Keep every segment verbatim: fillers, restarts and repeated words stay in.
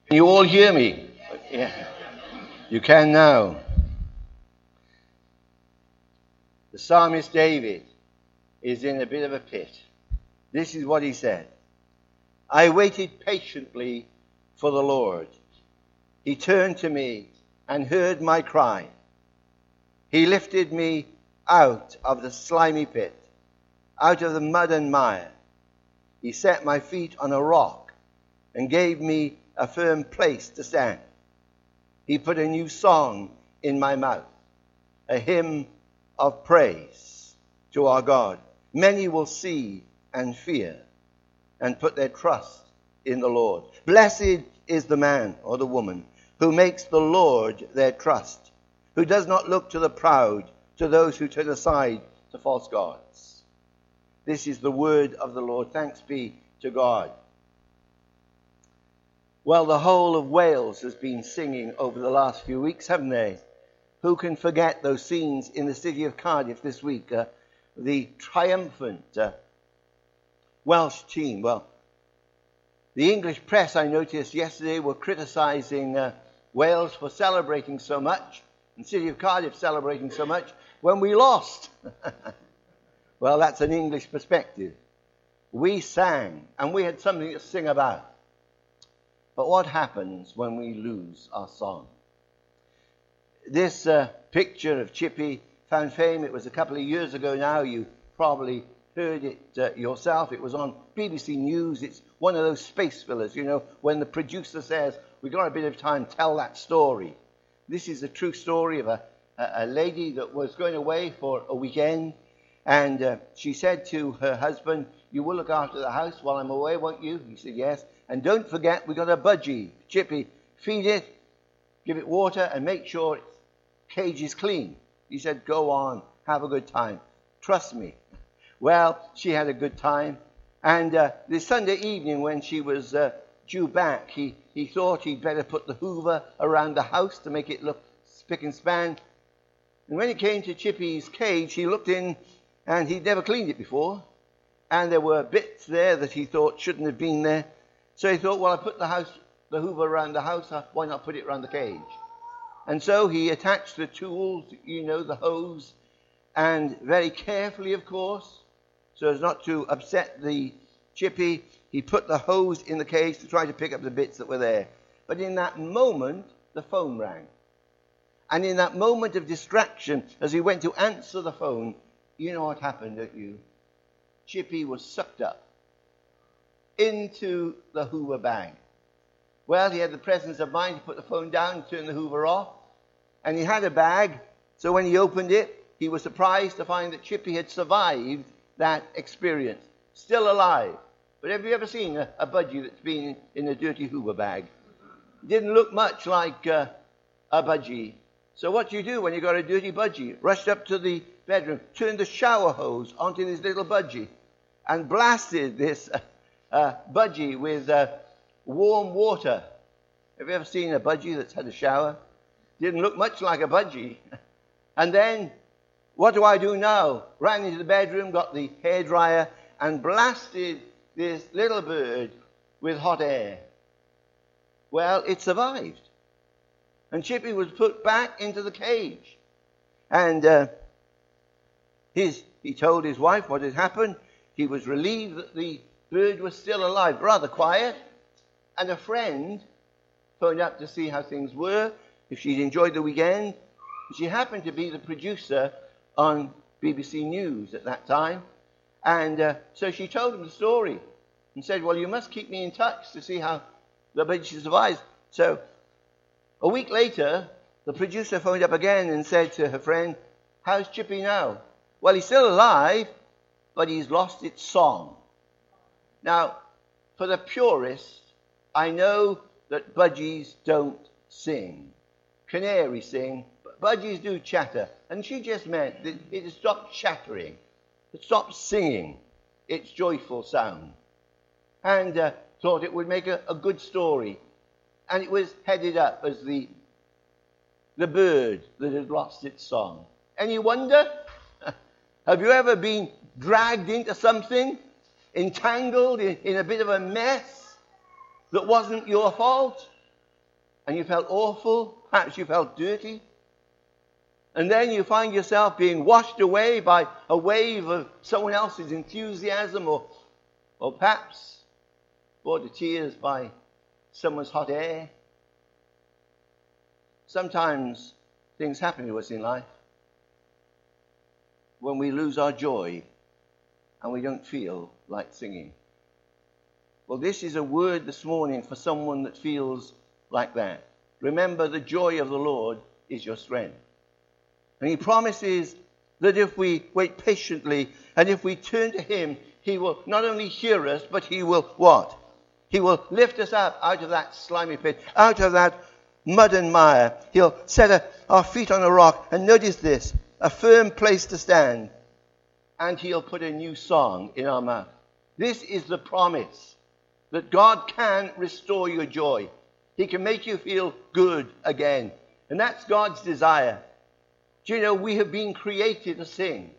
Can you all hear me? Yeah. You can now. The psalmist David is in a bit of a pit. This is what he said. I waited patiently for the Lord. He turned to me and heard my cry. He lifted me out of the slimy pit, out of the mud and mire. He set my feet on a rock and gave me a firm place to stand. He put a new song in my mouth, a hymn of praise to our God. Many will see and fear and put their trust in the Lord. Blessed is the man or the woman who makes the Lord their trust, who does not look to the proud, to those who turn aside to false gods. This is the word of the Lord. Thanks be to God. Well, the whole of Wales has been singing over the last few weeks, haven't they? Who can forget those scenes in the city of Cardiff this week? Uh, the triumphant uh, Welsh team. Well, the English press, I noticed yesterday, were criticising uh, Wales for celebrating so much, and the city of Cardiff celebrating so much, when we lost. Well, that's an English perspective. We sang, and we had something to sing about. But what happens when we lose our song? This uh, picture of Chippy found fame. It was a couple of years ago now. You probably heard it uh, yourself. It was on B B C News. It's one of those space fillers, you know, when the producer says, we've got a bit of time, tell that story. This is a true story of a, a, a lady that was going away for a weekend. And uh, she said to her husband, you will look after the house while I'm away, won't you? He said, yes. And don't forget, we got a budgie. Chippy, feed it, give it water, and make sure its cage is clean. He said, go on, have a good time. Trust me. Well, she had a good time. And uh, this Sunday evening when she was uh, due back, he, he thought he'd better put the hoover around the house to make it look spick and span. And when it came to Chippy's cage, he looked in, and he'd never cleaned it before. And there were bits there that he thought shouldn't have been there. So he thought, well, I put the house, the hoover around the house, why not put it around the cage? And so he attached the tools, you know, the hose, and very carefully, of course, so as not to upset the Chippy, he put the hose in the cage to try to pick up the bits that were there. But in that moment, the phone rang. And in that moment of distraction, as he went to answer the phone, you know what happened, don't you? Chippy was sucked up into the hoover bag. Well, he had the presence of mind to put the phone down, turn the hoover off, and he had a bag, so when he opened it, he was surprised to find that Chippy had survived that experience, still alive. But have you ever seen a, a budgie that's been in a dirty hoover bag? It didn't look much like uh, a budgie. So what do you do when you got a dirty budgie? Rushed up to the bedroom, turned the shower hose onto this little budgie, and blasted this uh, uh, budgie with uh, warm water. Have you ever seen a budgie that's had a shower? Didn't look much like a budgie. And then, what do I do now? Ran into the bedroom, got the hairdryer, and blasted this little bird with hot air. Well, it survived. And Chippy was put back into the cage. And uh, his, he told his wife what had happened. He was relieved that the bird was still alive, rather quiet. And a friend phoned up to see how things were, if she'd enjoyed the weekend. She happened to be the producer on B B C News at that time. And uh, so she told him the story and said, well, you must keep me in touch to see how the budgie survives. So a week later, the producer phoned up again and said to her friend, how's Chippy now? Well, he's still alive, but he's lost its song. Now, for the purist, I know that budgies don't sing. Canaries sing, but budgies do chatter. And she just meant that it had stopped chattering. It stopped singing its joyful sound. And uh, thought it would make a, a good story. And it was headed up as the, the bird that had lost its song. Any wonder? Have you ever been dragged into something, entangled in, in a bit of a mess that wasn't your fault? and you felt awful, perhaps you felt dirty, and then you find yourself being washed away by a wave of someone else's enthusiasm, or, or perhaps brought to tears by someone's hot air. Sometimes things happen to us in life when we lose our joy and we don't feel like singing. Well, this is a word this morning for someone that feels like that. Remember, the joy of the Lord is your strength. And he promises that if we wait patiently and if we turn to him, he will not only hear us, but he will what? He will lift us up out of that slimy pit, out of that mud and mire. He'll set a, our feet on a rock. And notice this, a firm place to stand. And he'll put a new song in our mouth. This is the promise that God can restore your joy. He can make you feel good again. And that's God's desire. Do you know, we have been created to sing.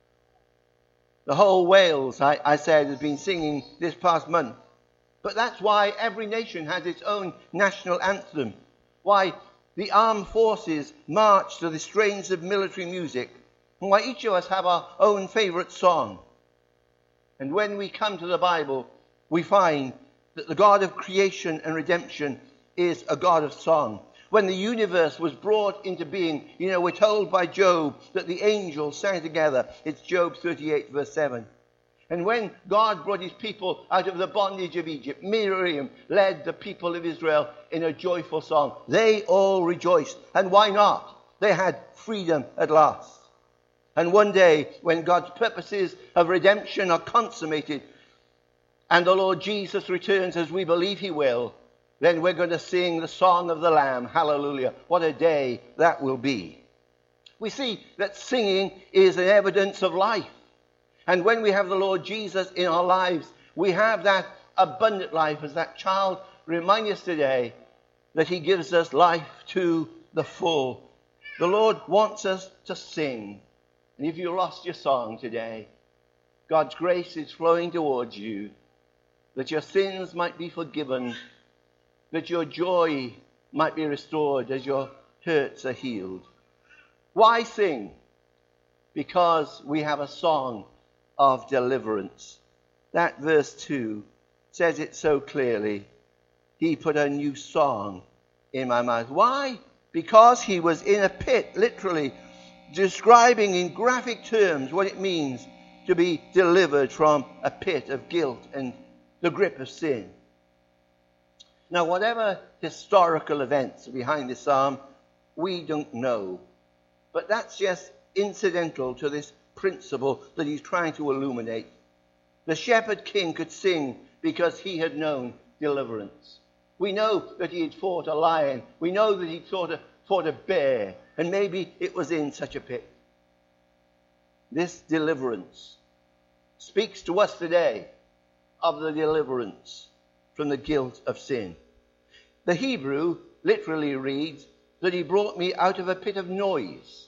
The whole Wales, I, I said, has been singing this past month. But that's why every nation has its own national anthem. Why the armed forces march to the strains of military music. And why each of us have our own favorite song. And when we come to the Bible, we find that the God of creation and redemption is a God of song. When the universe was brought into being, you know, we're told by Job that the angels sang together. It's Job thirty-eight, verse seven. And when God brought his people out of the bondage of Egypt, Miriam led the people of Israel in a joyful song. They all rejoiced. And why not? They had freedom at last. And one day, when God's purposes of redemption are consummated, and the Lord Jesus returns as we believe he will, then we're going to sing the song of the Lamb. Hallelujah. What a day that will be. We see that singing is an evidence of life. And when we have the Lord Jesus in our lives, we have that abundant life. As that child reminds us today that he gives us life to the full. The Lord wants us to sing. And if you lost your song today, God's grace is flowing towards you, that your sins might be forgiven, that your joy might be restored as your hurts are healed. Why sing? Because we have a song of deliverance. That verse two says it so clearly. He put a new song in my mouth. Why? Because he was in a pit, literally describing in graphic terms what it means to be delivered from a pit of guilt and the grip of sin. Now, whatever historical events are behind this psalm, we don't know. But that's just incidental to this principle that he's trying to illuminate. The shepherd king could sing because he had known deliverance. We know that he had fought a lion. We know that he fought a, fought a bear. And maybe it was in such a pit. This deliverance speaks to us today of the deliverance from the guilt of sin. The Hebrew literally reads that he brought me out of a pit of noise.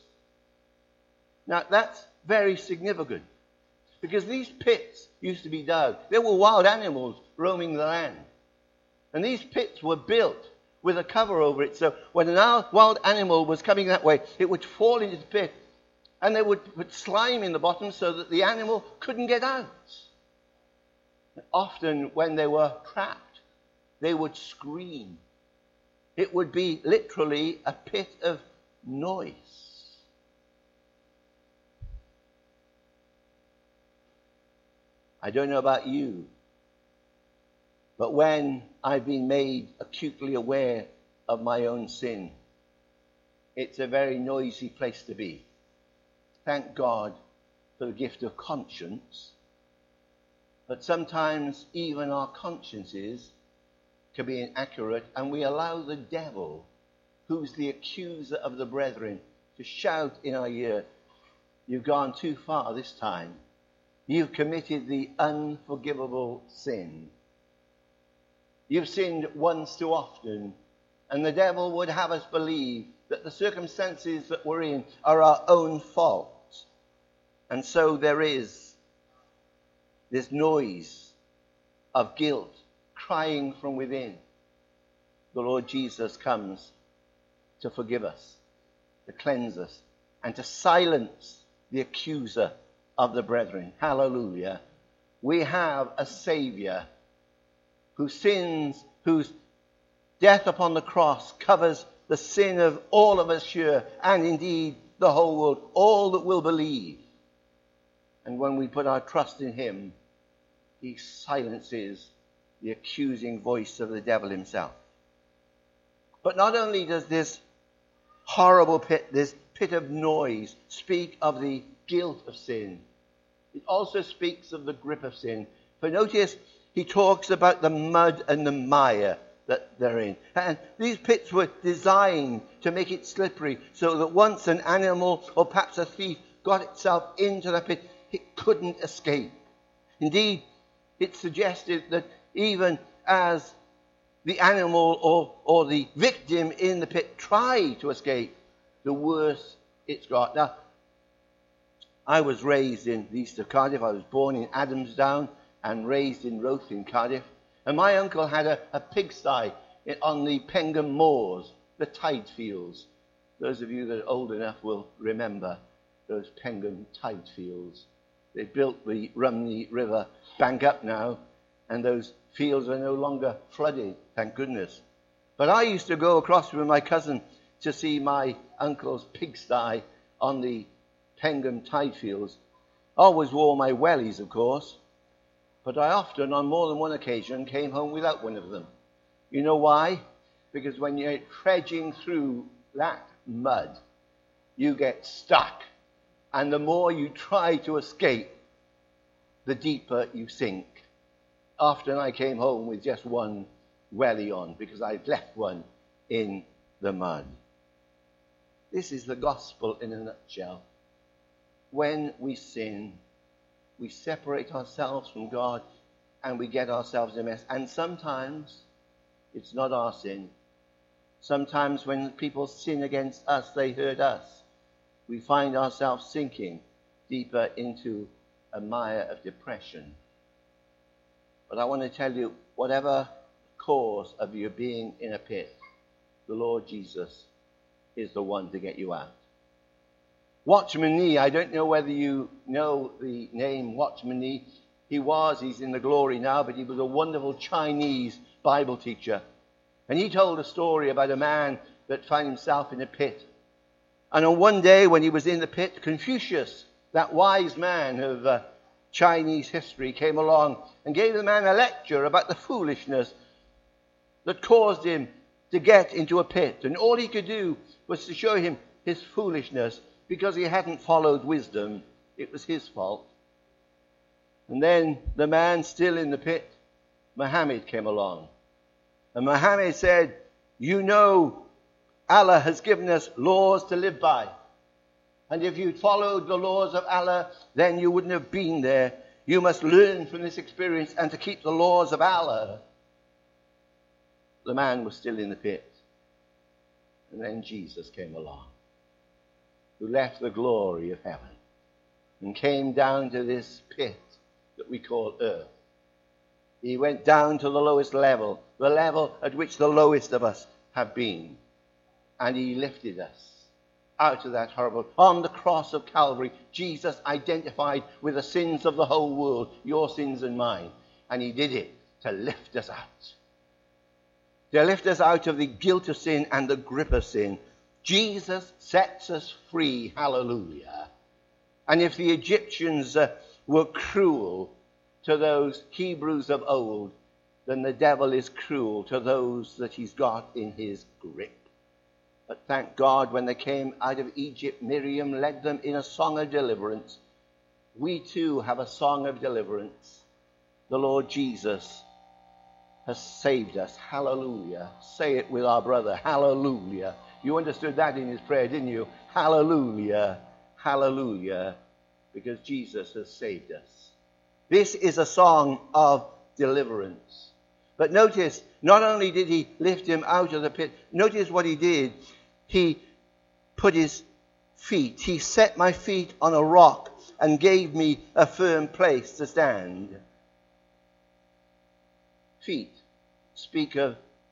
Now that's very significant, because these pits used to be dug. There were wild animals roaming the land. And these pits were built with a cover over it, so when a wild animal was coming that way, it would fall into the pit, and they would put slime in the bottom so that the animal couldn't get out. Often when they were trapped, they would scream. It would be literally a pit of noise. I don't know about you, but when I've been made acutely aware of my own sin, it's a very noisy place to be. Thank God for the gift of conscience. But sometimes even our consciences can be inaccurate, and we allow the devil, who's the accuser of the brethren, to shout in our ear, "You've gone too far this time. You've committed the unforgivable sin. You've sinned once too often." And the devil would have us believe that the circumstances that we're in are our own fault. And so there is this noise of guilt crying from within. the Lord Jesus comes to forgive us, to cleanse us, and to silence the accuser of the brethren. Hallelujah. We have a Savior whose sins, whose death upon the cross covers the sin of all of us here, and indeed the whole world, all that will believe. And when we put our trust in him, he silences the accusing voice of the devil himself. But not only does this horrible pit, this pit of noise, speak of the guilt of sin, it also speaks of the grip of sin. For notice, he talks about the mud and the mire that they're in. And these pits were designed to make it slippery, so that once an animal or perhaps a thief got itself into the pit, it couldn't escape. Indeed, it suggested that even as the animal or, or the victim in the pit tried to escape, the worse it's got. Now, I was raised in the east of Cardiff. I was born in Adamsdown and raised in Roath in Cardiff. And my uncle had a, a pigsty on the Pengham Moors, the tide fields. Those of you that are old enough will remember those Pengham tide fields. They built the Rumney River bank up now, and those fields are no longer flooded, thank goodness. But I used to go across with my cousin to see my uncle's pigsty on the Pengham tide fields. I always wore my wellies, of course, but I often, on more than one occasion, came home without one of them. You know why? Because when you're trudging through that mud, you get stuck. And the more you try to escape, the deeper you sink. Often I came home with just one welly on because I'd left one in the mud. This is the gospel in a nutshell. When we sin, we separate ourselves from God and we get ourselves in a mess. And sometimes it's not our sin. Sometimes when people sin against us, they hurt us. We find ourselves sinking deeper into a mire of depression. But I want to tell you, whatever cause of you being in a pit, the Lord Jesus is the one to get you out. Watchman Nee, I don't know whether you know the name Watchman Nee. He was, he's in the glory now, but he was a wonderful Chinese Bible teacher. And he told a story about a man that found himself in a pit. And on one day when he was in the pit, Confucius, that wise man of uh, Chinese history, came along and gave the man a lecture about the foolishness that caused him to get into a pit. And all he could do was to show him his foolishness because he hadn't followed wisdom. It was his fault. And then the man still in the pit, Muhammad, came along. And Muhammad said, you know, Allah has given us laws to live by. And if you'd followed the laws of Allah, then you wouldn't have been there. You must learn from this experience and to keep the laws of Allah. The man was still in the pit. And then Jesus came along, who left the glory of heaven and came down to this pit that we call earth. He went down to the lowest level, the level at which the lowest of us have been. And he lifted us out of that horrible. On the cross of Calvary, Jesus identified with the sins of the whole world, your sins and mine. And he did it to lift us out. To lift us out of the guilt of sin and the grip of sin. Jesus sets us free. Hallelujah. And if the Egyptians uh, were cruel to those Hebrews of old, then the devil is cruel to those that he's got in his grip. But thank God, when they came out of Egypt, Miriam led them in a song of deliverance. We too have a song of deliverance. The Lord Jesus has saved us. Hallelujah. Say it with our brother. Hallelujah. You understood that in his prayer, didn't you? Hallelujah. Hallelujah. Because Jesus has saved us. This is a song of deliverance. But notice, not only did he lift him out of the pit, notice what he did. He put his feet, he set my feet on a rock and gave me a firm place to stand. Feet speak of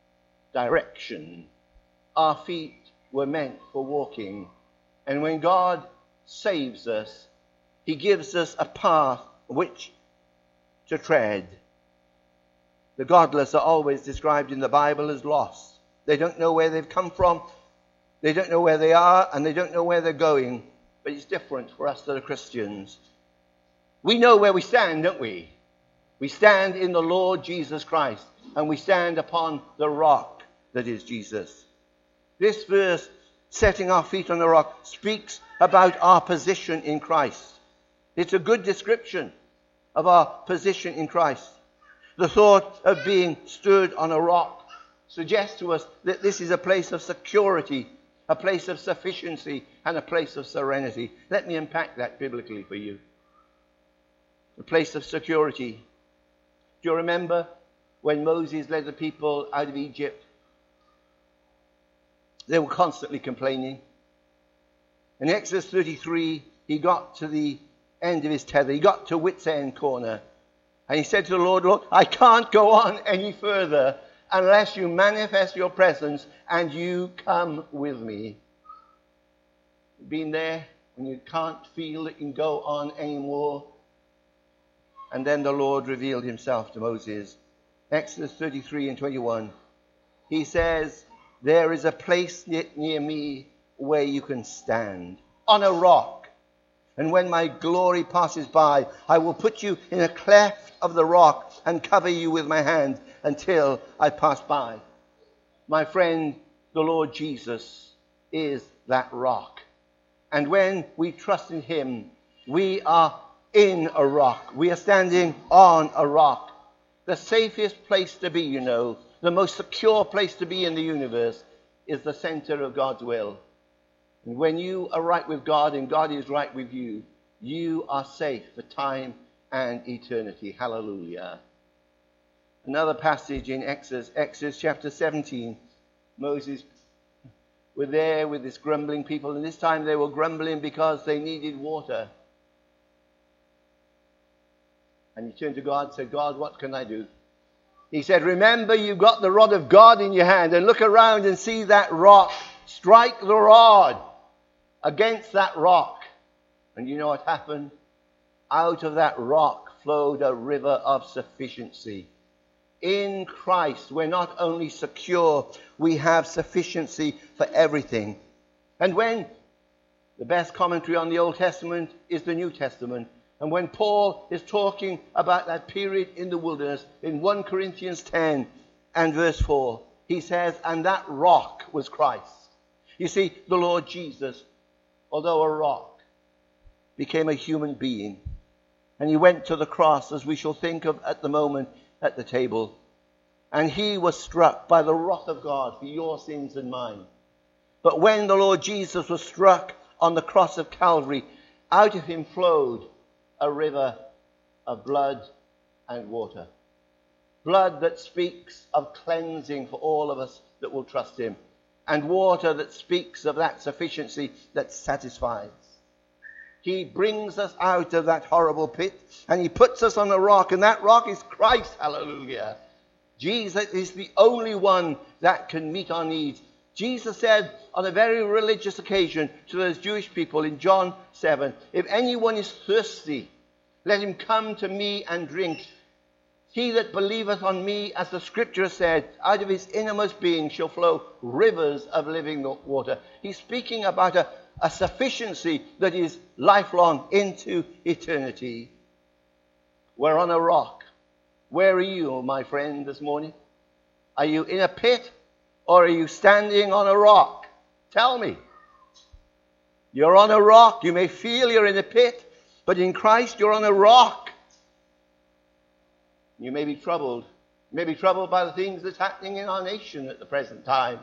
direction. Our feet were meant for walking. And when God saves us, he gives us a path which to tread. The godless are always described in the Bible as lost. They don't know where they've come from, they don't know where they are, and they don't know where they're going. But it's different for us that are Christians. We know where we stand, don't we? We stand in the Lord Jesus Christ, and we stand upon the rock that is Jesus. This verse, setting our feet on the rock, speaks about our position in Christ. It's a good description of our position in Christ. The thought of being stood on a rock suggests to us that this is a place of security, a place of sufficiency, and a place of serenity. Let me unpack that biblically for you. A place of security. Do you remember when Moses led the people out of Egypt? They were constantly complaining. In Exodus thirty-three, he got to the end of his tether. He got to wit's end corner. And he said to the Lord, Lord, I can't go on any further unless you manifest your presence and you come with me. Been there when you can't feel that you can go on anymore? And then the Lord revealed himself to Moses. Exodus thirty-three and twenty-one. He says, there is a place near me where you can stand on a rock. And when my glory passes by, I will put you in a cleft of the rock and cover you with my hand until I pass by. My friend, the Lord Jesus is that rock. And when we trust in him, we are in a rock. We are standing on a rock. The safest place to be, you know, the most secure place to be in the universe is the center of God's will. And when you are right with God and God is right with you, you are safe for time and eternity. Hallelujah. Another passage in Exodus, Exodus chapter seventeen. Moses were there with this grumbling people, and this time they were grumbling because they needed water. And he turned to God and said, God, what can I do? He said, remember, you've got the rod of God in your hand, and look around and see that rock. Strike the rod against that rock. And you know what happened? Out of that rock flowed a river of sufficiency. In Christ, we're not only secure, we have sufficiency for everything. And when the best commentary on the Old Testament is the New Testament, and when Paul is talking about that period in the wilderness, in First Corinthians ten and verse four, he says, and that rock was Christ. You see, the Lord Jesus, although a rock, became a human being. And he went to the cross, as we shall think of at the moment at the table. And he was struck by the wrath of God for your sins and mine. But when the Lord Jesus was struck on the cross of Calvary, out of him flowed a river of blood and water. Blood that speaks of cleansing for all of us that will trust him. And water that speaks of that sufficiency that satisfies. He brings us out of that horrible pit and he puts us on a rock, and that rock is Christ. Hallelujah. Jesus is the only one that can meet our needs. Jesus said on a very religious occasion to those Jewish people in John seven, if anyone is thirsty, let him come to me and drink. He that believeth on me, as the scripture said, out of his innermost being shall flow rivers of living water. He's speaking about a, a sufficiency that is lifelong into eternity. We're on a rock. Where are you, my friend, this morning? Are you in a pit or are you standing on a rock? Tell me. You're on a rock. You may feel you're in a pit, but in Christ you're on a rock. You may be troubled. You may be troubled by the things that's happening in our nation at the present time.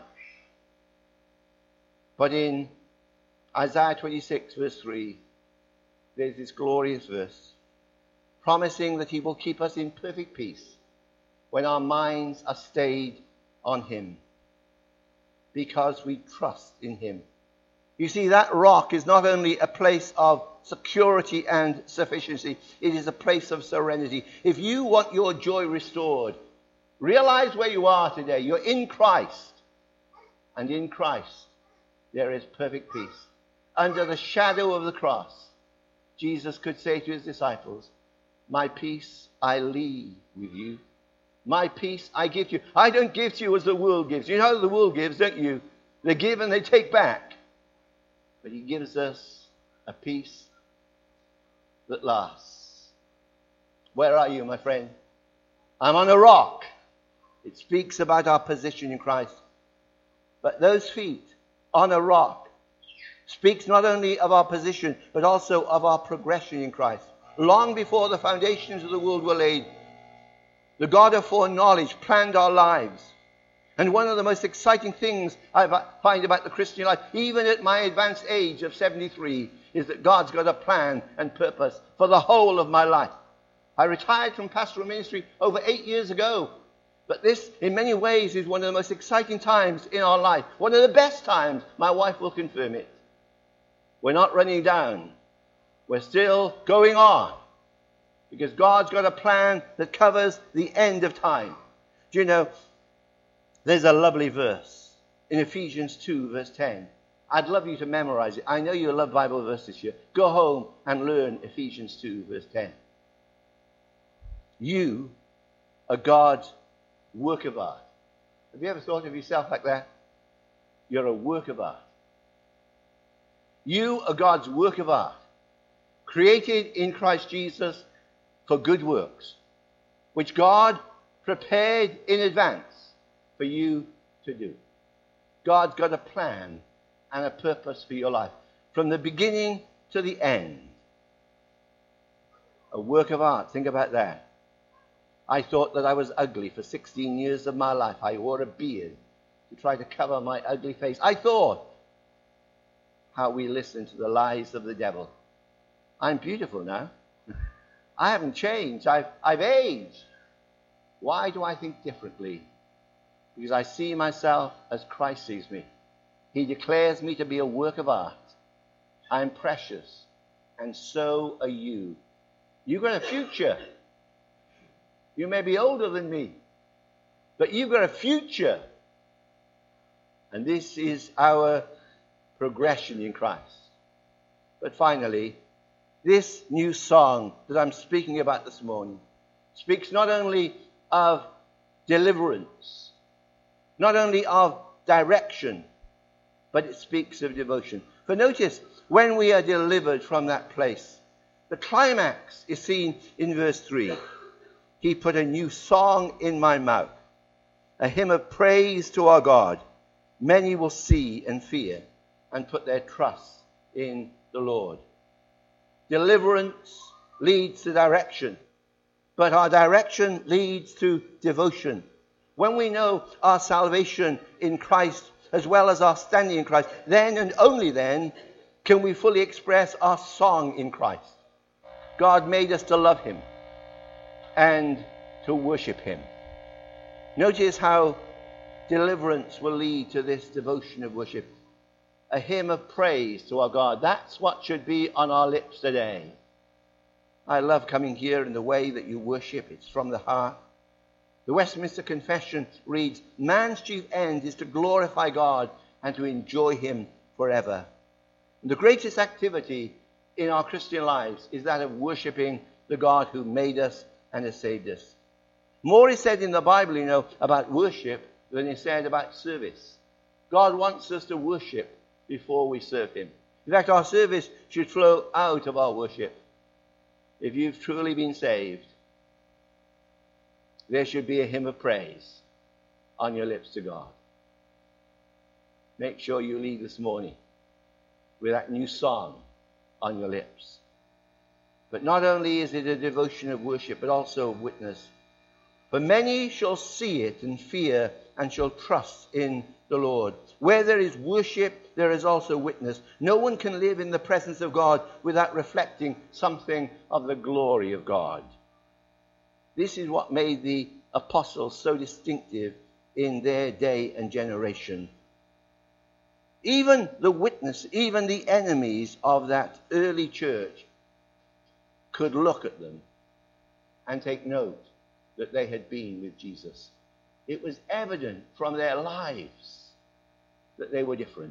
But in Isaiah twenty-six, verse three, there's this glorious verse, promising that he will keep us in perfect peace when our minds are stayed on him, because we trust in him. You see, that rock is not only a place of security and sufficiency, it is a place of serenity. If you want your joy restored, Realize where you are today. You're in Christ. And in Christ, there is perfect peace. Under the shadow of the cross, Jesus could say to his disciples, my peace I leave with you. My peace I give to you. I don't give to you as the world gives. You know how the world gives, don't you? They give and they take back. But he gives us a peace that lasts. Where are you, my friend? I'm on a rock. It speaks about our position in Christ. But those feet on a rock speaks not only of our position, but also of our progression in Christ. Long before the foundations of the world were laid, the God of foreknowledge planned our lives. And one of the most exciting things I find about the Christian life, even at my advanced age of seventy-three, is that God's got a plan and purpose for the whole of my life. I retired from pastoral ministry over eight years ago. But this, in many ways, is one of the most exciting times in our life. One of the best times. My wife will confirm it. We're not running down. We're still going on. Because God's got a plan that covers the end of time. Do you know, there's a lovely verse in Ephesians two, verse ten. I'd love you to memorize it. I know you love Bible verses here. Go home and learn Ephesians two, verse ten. You are God's work of art. Have you ever thought of yourself like that? You're a work of art. You are God's work of art, created in Christ Jesus for good works, which God prepared in advance for you to do. God's got a plan and a purpose for your life, from the beginning to the end. A work of art. Think about that. I thought that I was ugly for sixteen years of my life. I wore a beard to try to cover my ugly face. I thought how we listen to the lies of the devil. I'm beautiful now. I haven't changed. I've, I've aged. Why do I think differently? Because I see myself as Christ sees me. He declares me to be a work of art. I'm precious, and so are you. You've got a future. You may be older than me, but you've got a future. And this is our progression in Christ. But finally, this new song that I'm speaking about this morning speaks not only of deliverance, not only of direction, but it speaks of devotion. For notice, when we are delivered from that place, the climax is seen in verse three. He put a new song in my mouth, a hymn of praise to our God. Many will see and fear and put their trust in the Lord. Deliverance leads to direction, but our direction leads to devotion. When we know our salvation in Christ as well as our standing in Christ, then and only then can we fully express our song in Christ. God made us to love him and to worship him. Notice how deliverance will lead to this devotion of worship. A hymn of praise to our God. That's what should be on our lips today. I love coming here in the way that you worship. It's from the heart. The Westminster Confession reads, man's chief end is to glorify God and to enjoy him forever. And the greatest activity in our Christian lives is that of worshipping the God who made us and has saved us. More is said in the Bible, you know, about worship than is said about service. God wants us to worship before we serve him. In fact, our service should flow out of our worship. If you've truly been saved, there should be a hymn of praise on your lips to God. Make sure you leave this morning with that new song on your lips. But not only is it a devotion of worship, but also of witness. For many shall see it and fear and shall trust in the Lord. Where there is worship, there is also witness. No one can live in the presence of God without reflecting something of the glory of God. This is what made the apostles so distinctive in their day and generation. Even the witness, even the enemies of that early church could look at them and take note that they had been with Jesus. It was evident from their lives that they were different.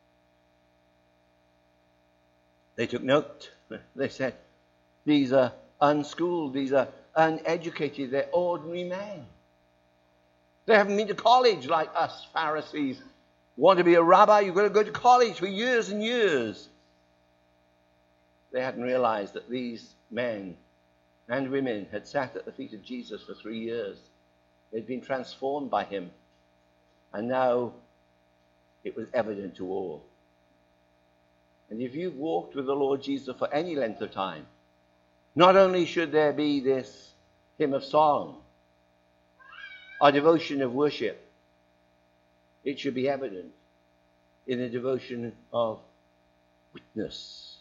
They took note. They said, these are unschooled, these are uneducated, they're ordinary men. They haven't been to college like us Pharisees. Want to be a rabbi, you've got to go to college for years and years. They hadn't realized that these men and women had sat at the feet of Jesus for three years. They'd been transformed by him. And now it was evident to all. And if you've walked with the Lord Jesus for any length of time, not only should there be this hymn of song, our devotion of worship, it should be evident in the devotion of witness.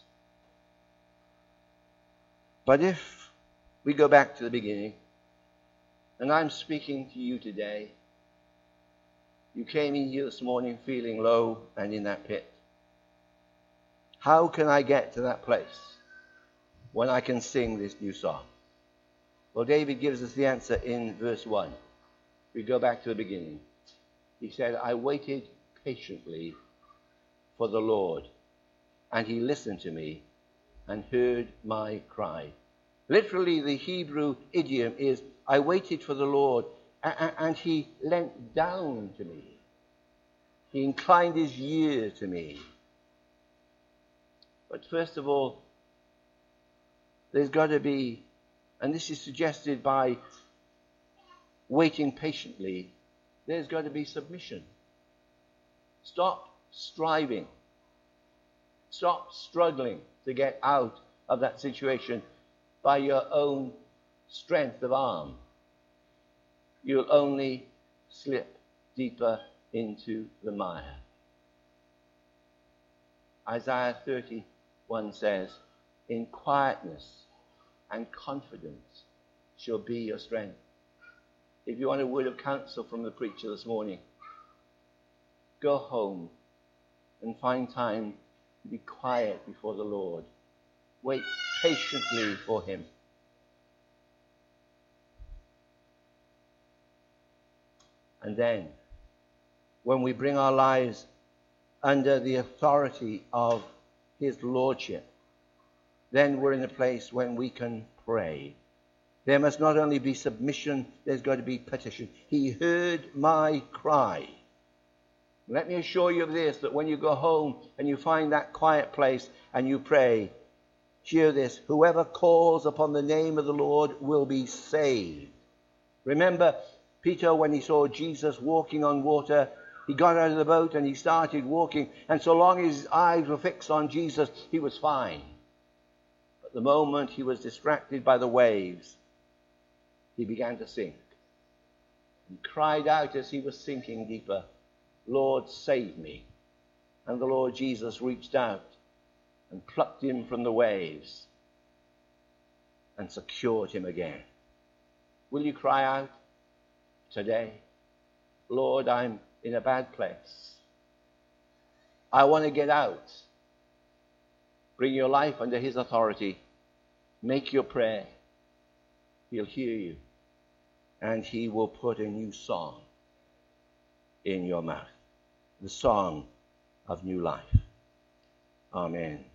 But if we go back to the beginning, and I'm speaking to you today, you came in here this morning feeling low and in that pit. How can I get to that place when I can sing this new song? Well, David gives us the answer in verse one. We go back to the beginning. He said, I waited patiently for the Lord, and he listened to me and heard my cry. Literally, the Hebrew idiom is, I waited for the Lord, and he leant down to me. He inclined his ear to me. But first of all, there's got to be, and this is suggested by waiting patiently, there's got to be submission. Stop striving. Stop struggling to get out of that situation by your own strength of arm. You'll only slip deeper into the mire. Isaiah thirty-one says, in quietness and confidence shall be your strength. If you want a word of counsel from the preacher this morning, go home and find time to be quiet before the Lord. Wait patiently for him. And then, when we bring our lives under the authority of his lordship, then we're in a place when we can pray. There must not only be submission, there's got to be petition. He heard my cry. Let me assure you of this, that when you go home and you find that quiet place and you pray, hear this, whoever calls upon the name of the Lord will be saved. Remember, Peter, when he saw Jesus walking on water, he got out of the boat and he started walking, and so long as his eyes were fixed on Jesus, he was fine. But the moment he was distracted by the waves, he began to sink. He cried out as he was sinking deeper, Lord, save me. And the Lord Jesus reached out and plucked him from the waves and secured him again. Will you cry out today, Lord, I'm in a bad place. I want to get out. Bring your life under his authority. Make your prayer. He'll hear you. And he will put a new song in your mouth. The song of new life. Amen.